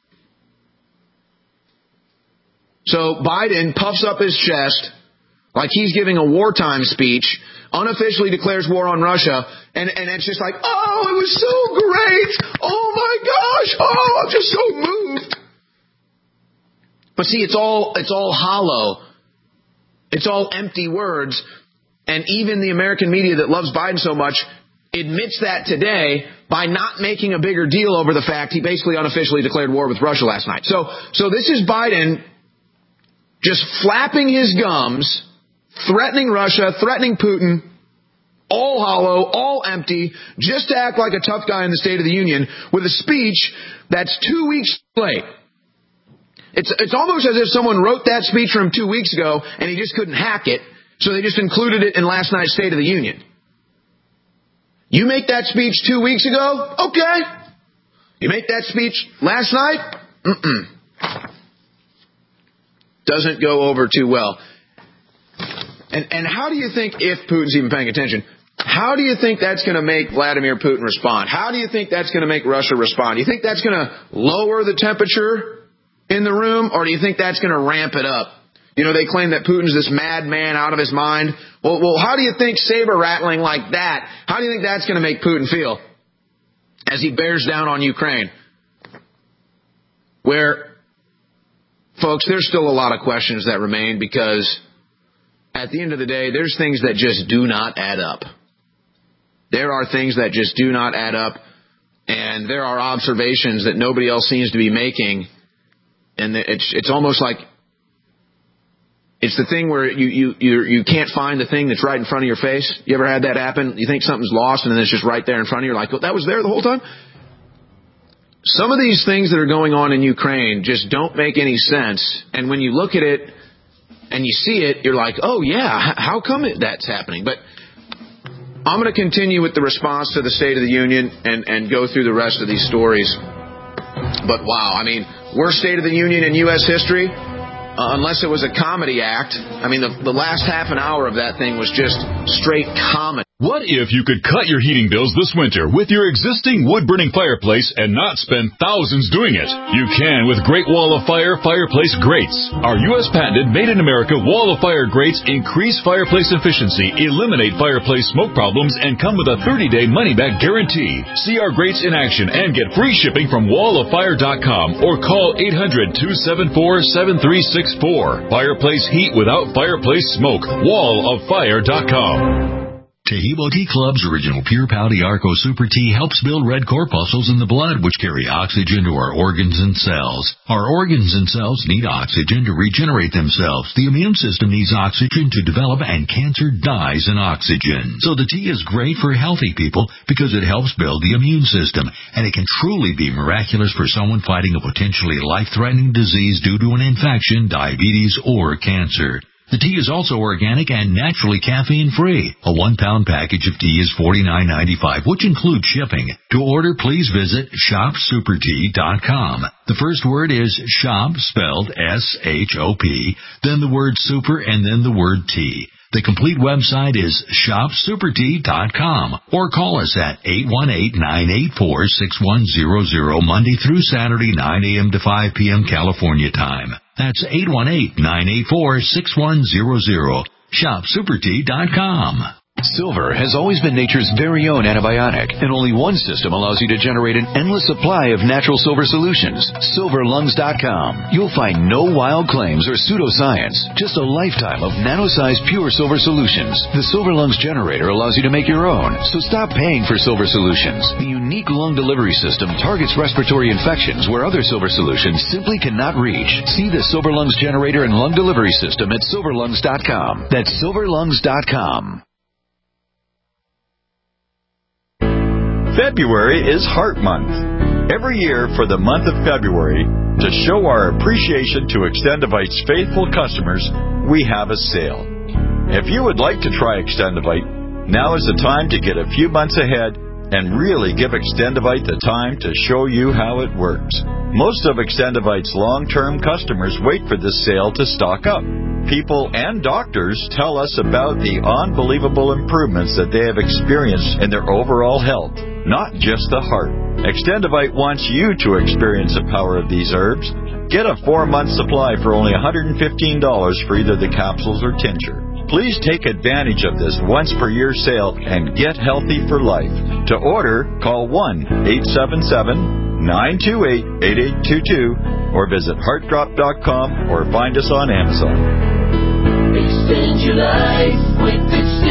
So Biden puffs up his chest like he's giving a wartime speech, unofficially declares war on Russia, and, and it's just like, oh, it was so great. Oh, my gosh. Oh, I'm just so moved. But see, it's all it's all hollow. It's all empty words. And even the American media that loves Biden so much admits that today by not making a bigger deal over the fact he basically unofficially declared war with Russia last night. So, so this is Biden just flapping his gums, threatening Russia, threatening Putin, all hollow, all empty, just to act like a tough guy in the State of the Union with a speech that's two weeks late. It's, it's almost as if someone wrote that speech from two weeks ago and he just couldn't hack it, so they just included it in last night's State of the Union. You make that speech two weeks ago? Okay. You make that speech last night? Mm-mm. Doesn't go over too well. And and how do you think, if Putin's even paying attention, how do you think that's going to make Vladimir Putin respond? How do you think that's going to make Russia respond? Do you think that's going to lower the temperature in the room, or do you think that's going to ramp it up? You know, they claim that Putin's this madman out of his mind. Well, well, how do you think saber rattling like that, how do you think that's going to make Putin feel as he bears down on Ukraine? Where, folks, there's still a lot of questions that remain, because at the end of the day, there's things that just do not add up. There are things that just do not add up, and there are observations that nobody else seems to be making, and it's it's almost like it's the thing where you you you you can't find the thing that's right in front of your face. You ever had that happen? You think something's lost, and then it's just right there in front of you. You're like, well, that was there the whole time? Some of these things that are going on in Ukraine just don't make any sense, and when you look at it and you see it, you're like, oh, yeah, how come it, that's happening? But I'm going to continue with the response to the State of the Union and, and go through the rest of these stories. But, wow, I mean, worst State of the Union in U S history, uh, unless it was a comedy act. I mean, the, the last half an hour of that thing was just straight comedy. What if you could cut your heating bills this winter with your existing wood-burning fireplace and not spend thousands doing it? You can with Great Wall of Fire Fireplace Grates. Our U S patented made-in-America Wall of Fire grates increase fireplace efficiency, eliminate fireplace smoke problems, and come with a thirty-day money-back guarantee. See our grates in action and get free shipping from wall of fire dot com or call eight hundred, two seven four, seven three six four. Fireplace heat without fireplace smoke. wall of fire dot com. Tehebo Tea Club's original Pure Pau Arco Super Tea helps build red corpuscles in the blood, which carry oxygen to our organs and cells. Our organs and cells need oxygen to regenerate themselves. The immune system needs oxygen to develop, and cancer dies in oxygen. So the tea is great for healthy people because it helps build the immune system, and it can truly be miraculous for someone fighting a potentially life-threatening disease due to an infection, diabetes, or cancer. The tea is also organic and naturally caffeine-free. A one-pound package of tea is forty-nine ninety-five, which includes shipping. To order, please visit shop super tea dot com. The first word is shop, spelled S H O P, then the word super, and then the word tea. The complete website is shop super tea dot com, or call us at eight one eight, nine eight four, six one zero zero Monday through Saturday, nine a.m. to five p.m. California time. That's eight one eight, nine eight four, six one zero zero. shop super tea dot com. Silver has always been nature's very own antibiotic, and only one system allows you to generate an endless supply of natural silver solutions. silver lungs dot com. You'll find no wild claims or pseudoscience, just a lifetime of nano-sized pure silver solutions. The Silver Lungs generator allows you to make your own, so stop paying for silver solutions. The unique lung delivery system targets respiratory infections where other silver solutions simply cannot reach. See the Silver Lungs generator and lung delivery system at silver lungs dot com. That's silver lungs dot com. February is Heart Month. Every year for the month of February, to show our appreciation to Extendivite's faithful customers, we have a sale. If you would like to try Extendivite, now is the time to get a few months ahead and really give Extendivite the time to show you how it works. Most of Extendivite's long-term customers wait for this sale to stock up. People and doctors tell us about the unbelievable improvements that they have experienced in their overall health, not just the heart. Extendivite wants you to experience the power of these herbs. Get a four-month supply for only one hundred fifteen dollars for either the capsules or tincture. Please take advantage of this once-per-year sale and get healthy for life. To order, call one eight seven seven, nine two eight, eight eight two two or visit heart drop dot com or find us on Amazon. Extend your life with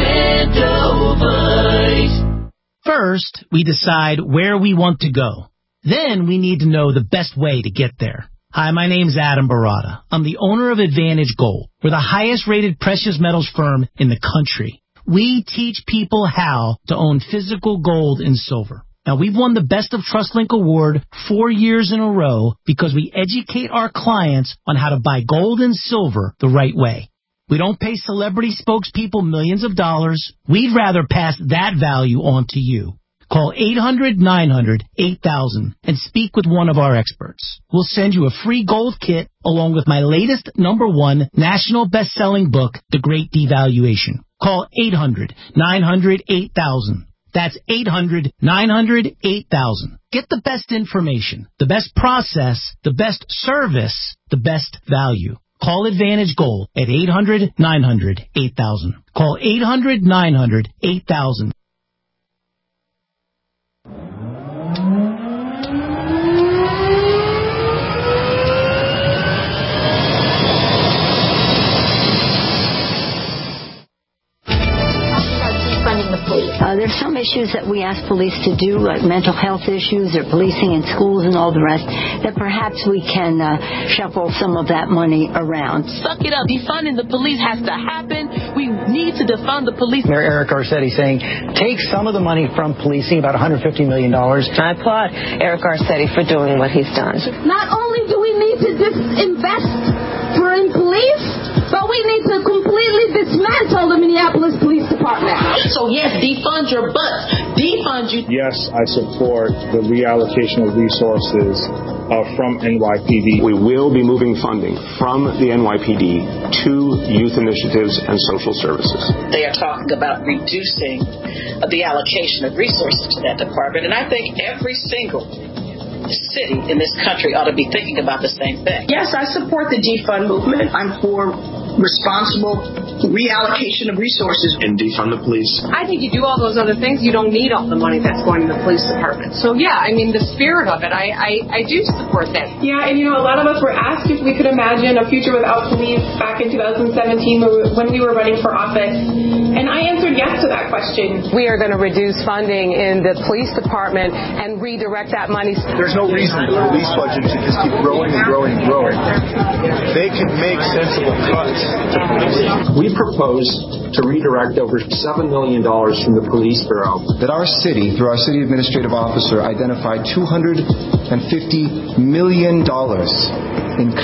Extendivite. First, we decide where we want to go. Then we need to know the best way to get there. Hi, my name's Adam Barada. I'm the owner of Advantage Gold. We're the highest-rated precious metals firm in the country. We teach people how to own physical gold and silver. Now, we've won the Best of TrustLink Award four years in a row because we educate our clients on how to buy gold and silver the right way. We don't pay celebrity spokespeople millions of dollars. We'd rather pass that value on to you. Call eight hundred, nine hundred, eight thousand and speak with one of our experts. We'll send you a free gold kit along with my latest number one national best-selling book, The Great Devaluation. Call eight hundred, nine hundred, eight thousand. That's eight hundred, nine hundred, eight thousand. Get the best information, the best process, the best service, the best value. Call Advantage Gold at eight hundred, nine hundred, eight thousand. Call eight hundred, nine hundred, eight thousand. Uh, there's some issues that we ask police to do, like mental health issues or policing in schools and all the rest, that perhaps we can uh, shuffle some of that money around. Suck it up. Defunding the police has to happen. We need to defund the police. Mayor Eric Garcetti saying, take some of the money from policing, about one hundred fifty million dollars. I applaud Eric Garcetti for doing what he's done. Not only do we need to disinvest for in police, but we need to completely dismantle the Minneapolis Police Department. So yes, defund your butts. Defund you. Yes, I support the reallocation of resources uh, from N Y P D. We will be moving funding from the N Y P D to youth initiatives and social services. They are talking about reducing the allocation of resources to that department, and I think every single city in this country ought to be thinking about the same thing. Yes, I support the defund movement. I'm for responsible reallocation of resources. And defund the police. I think you do all those other things, you don't need all the money that's going to the police department. So yeah, I mean, the spirit of it, I, I, I do support that. Yeah, and you know, a lot of us were asked if we could imagine a future without police back in two thousand seventeen when we were running for office. And I answered yes to that question. We are going to reduce funding in the police department and redirect that money. There's no reason the police budget should just keep growing and growing and growing. They can make sensible cuts. We propose to redirect over seven million dollars from the Police Bureau. That our city, through our city administrative officer, identified two hundred fifty million dollars in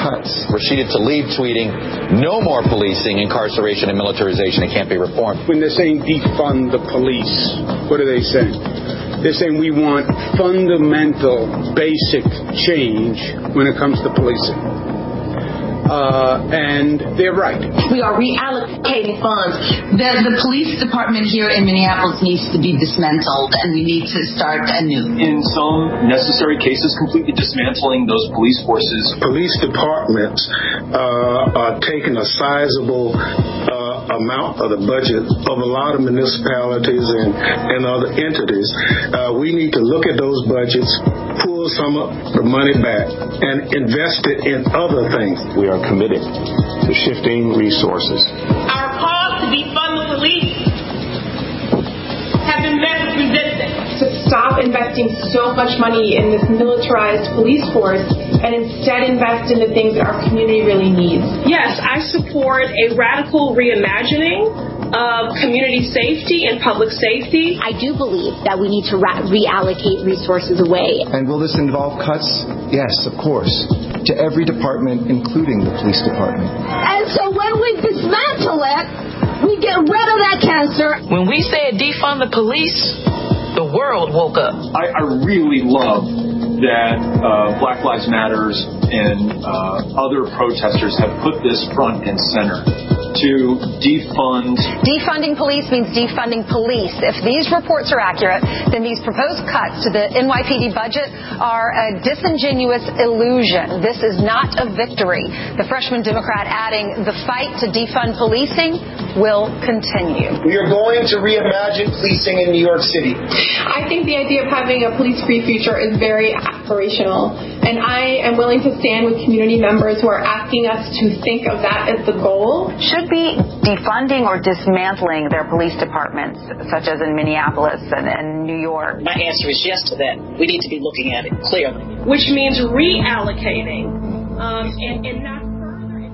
cuts. Rashida Tlaib tweeting, no more policing, incarceration, and militarization. It can't be reformed. When they're saying defund the police, what are they saying? They're saying we want fundamental, basic change when it comes to policing. Uh, and they're right. We are reallocating funds. The, the police department here in Minneapolis needs to be dismantled, and we need to start anew. In some necessary cases, completely dismantling those police forces. Police departments uh, are taking a sizable uh, amount of the budget of a lot of municipalities and, and other entities. Uh, we need to look at those budgets, pull some of the money back, and invest it in other things. We are committed to shifting resources. Our calls to defund the police have been met with resistance. To stop investing so much money in this militarized police force and instead invest in the things that our community really needs. Yes, I support a radical reimagining of community safety and public safety. I do believe that we need to ra- reallocate resources away. And will this involve cuts? Yes, of course. To every department, including the police department. And so when we dismantle it, we get rid of that cancer. When we said defund the police, the world woke up. I, I really love that uh, Black Lives Matters and uh, other protesters have put this front and center to defund. Defunding police means defunding police. If these reports are accurate, then these proposed cuts to the N Y P D budget are a disingenuous illusion. This is not a victory. The freshman Democrat adding, the fight to defund policing will continue. We are going to reimagine policing in New York City. I think the idea of having a police-free future is very aspirational, and I am willing to stand with community members who are asking us to think of that as the goal. Should be defunding or dismantling their police departments, such as in Minneapolis and, and New York? My answer is yes to that. We need to be looking at it clearly. Which means reallocating um, and, and not further.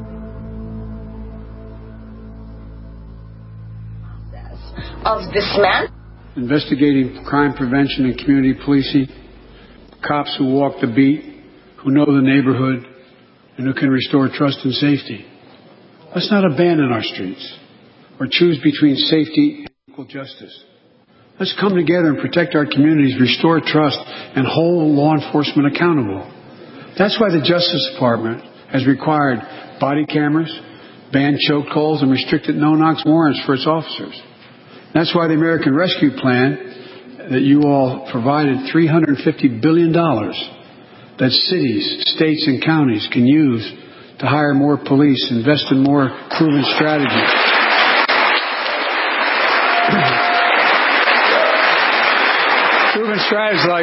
Of dismantling. Investigating crime prevention and community policing, cops who walk the beat, who know the neighborhood, and who can restore trust and safety. Let's not abandon our streets or choose between safety and equal justice. Let's come together and protect our communities, restore trust, and hold law enforcement accountable. That's why the Justice Department has required body cameras, banned chokeholds, and restricted no-knock warrants for its officers. That's why the American Rescue Plan that you all provided three hundred fifty billion dollars that cities, states, and counties can use to hire more police, invest in more proven strategies. proven strategies like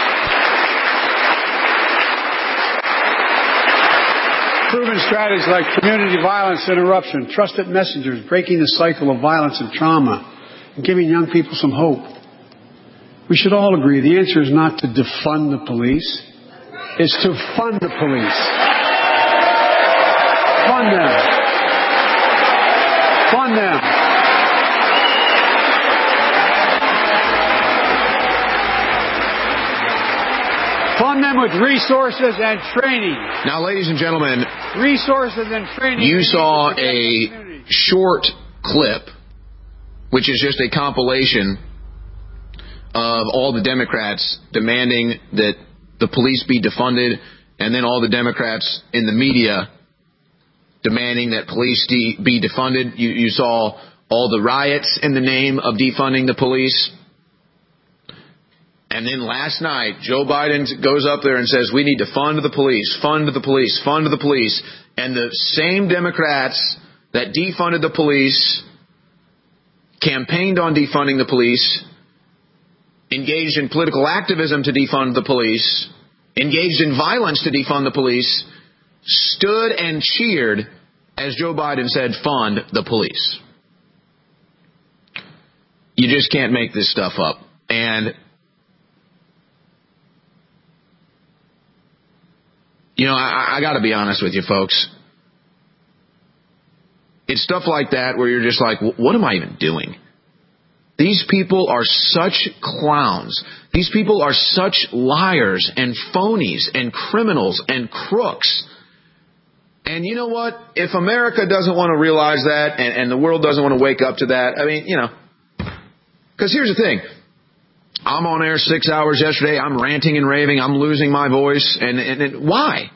proven strategies like community violence interruption, trusted messengers, breaking the cycle of violence and trauma, and giving young people some hope. We should all agree the answer is not to defund the police. It's to fund the police. Fund them. Fund them. Fund them with resources and training. Now, ladies and gentlemen, resources and training. You saw a short clip, which is just a compilation of all the Democrats demanding that the police be defunded, and then all the Democrats in the media demanding that police de- be defunded. You, you saw all the riots in the name of defunding the police. And then last night, Joe Biden goes up there and says, we need to fund the police, fund the police, fund the police. And the same Democrats that defunded the police, campaigned on defunding the police, engaged in political activism to defund the police, engaged in violence to defund the police, stood and cheered as Joe Biden said, fund the police. You just can't make this stuff up. And, you know, I, I got to be honest with you, folks. It's stuff like that where you're just like, what am I even doing? These people are such clowns. These people are such liars and phonies and criminals and crooks And you know what? If America doesn't want to realize that and, and the world doesn't want to wake up to that, I mean, you know, because here's the thing. I'm on air six hours yesterday. I'm ranting and raving. I'm losing my voice. And, and, and why?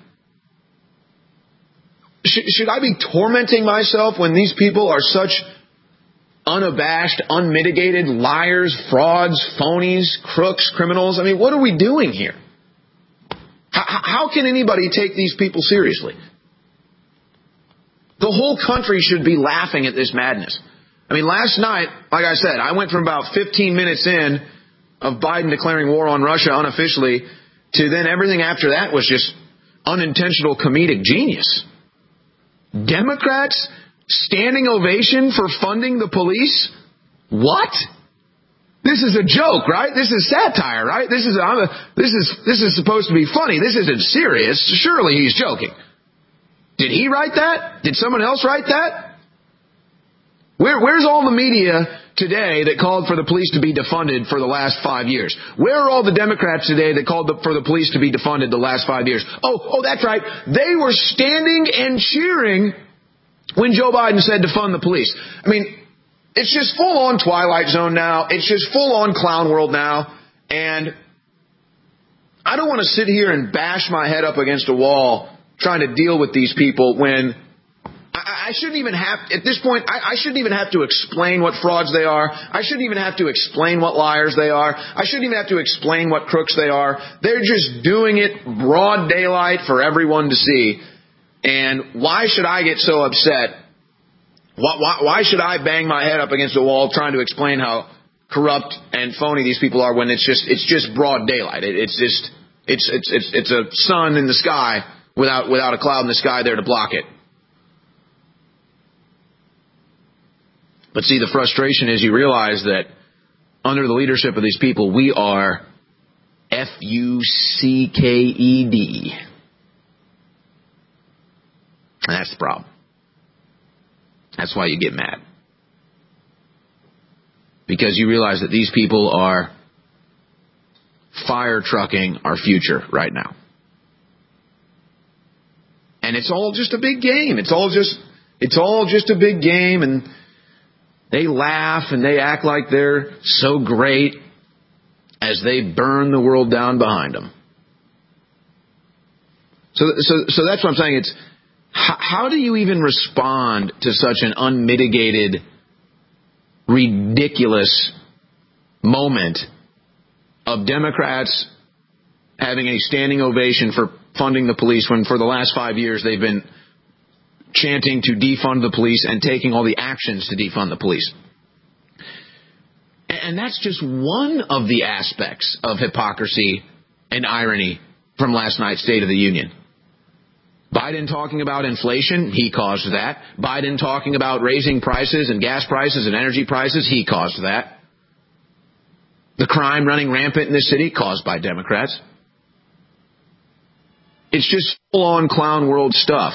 Should, should I be tormenting myself when these people are such unabashed, unmitigated liars, frauds, phonies, crooks, criminals? I mean, what are we doing here? How, how can anybody take these people seriously? The whole country should be laughing at this madness. I mean, last night, like I said, I went from about fifteen minutes in of Biden declaring war on Russia unofficially to then everything after that was just unintentional comedic genius. Democrats standing ovation for funding the police? What? This is a joke, right? This is satire, right? This is I'm a, this is this is supposed to be funny. This isn't serious. Surely he's joking. Did he write that? Did someone else write that? Where, where's all the media today that called for the police to be defunded for the last five years? Where are all the Democrats today that called for the police to be defunded the last five years? Oh, oh, that's right. They were standing and cheering when Joe Biden said to fund the police. I mean, it's just full on Twilight Zone now. It's just full on clown world now. And I don't want to sit here and bash my head up against a wall trying to deal with these people when I, I shouldn't even have, at this point, I, I shouldn't even have to explain what frauds they are. I shouldn't even have to explain what liars they are. I shouldn't even have to explain what crooks they are. They're just doing it broad daylight for everyone to see. And why should I get so upset? Why, why, why should I bang my head up against a wall trying to explain how corrupt and phony these people are when it's just it's just broad daylight? It, it's just it's it's it's it's a sun in the sky without without a cloud in the sky there to block it. But see, the frustration is you realize that under the leadership of these people, we are F U C K E D. And that's the problem. That's why you get mad. Because you realize that these people are fire trucking our future right now. And it's all just a big game. It's all just, it's all just a big game. And they laugh and they act like they're so great as they burn the world down behind them. So, so, so that's what I'm saying. It's, how, how do you even respond to such an unmitigated, ridiculous moment of Democrats having a standing ovation for funding the police when for the last five years they've been chanting to defund the police and taking all the actions to defund the police? And that's just one of the aspects of hypocrisy and irony from last night's State of the Union. Biden talking about inflation, he caused that. Biden talking about raising prices and gas prices and energy prices, he caused that. The crime running rampant in this city, caused by Democrats. It's just full-on clown world stuff.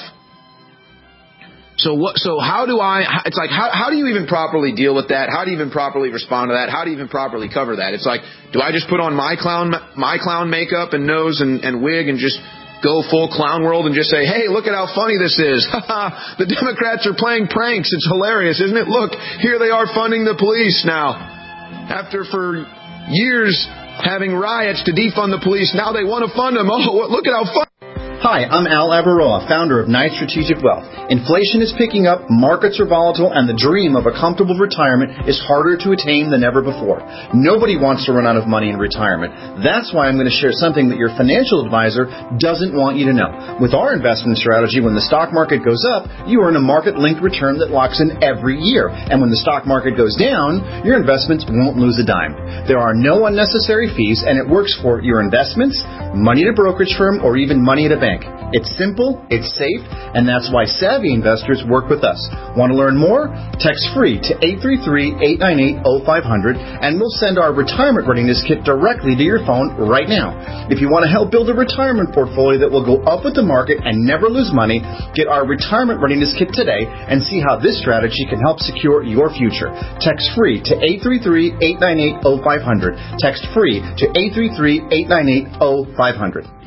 So what? So how do I? It's like how how do you even properly deal with that? How do you even properly respond to that? How do you even properly cover that? It's like, do I just put on my clown my clown makeup and nose and, and wig and just go full clown world and just say, hey, look at how funny this is. The Democrats are playing pranks. It's hilarious, isn't it? Look, here they are funding the police now. After for years having riots to defund the police, now they want to fund them. Oh, look at how funny. Hi, I'm Al Avaroa, founder of Knight Strategic Wealth. Inflation is picking up, markets are volatile, and the dream of a comfortable retirement is harder to attain than ever before. Nobody wants to run out of money in retirement. That's why I'm going to share something that your financial advisor doesn't want you to know. With our investment strategy, when the stock market goes up, you earn a market-linked return that locks in every year. And when the stock market goes down, your investments won't lose a dime. There are no unnecessary fees, and it works for your investments, money at a brokerage firm, or even money at a bank. It's simple, it's safe, and that's why savvy investors work with us. Want to learn more? Text free to eight three three, eight nine eight, oh five hundred, and we'll send our retirement readiness kit directly to your phone right now. If you want to help build a retirement portfolio that will go up with the market and never lose money, get our retirement readiness kit today and see how this strategy can help secure your future. Text free to eight three three, eight nine eight, oh five hundred. Text free to eight three three, eight nine eight, oh five hundred.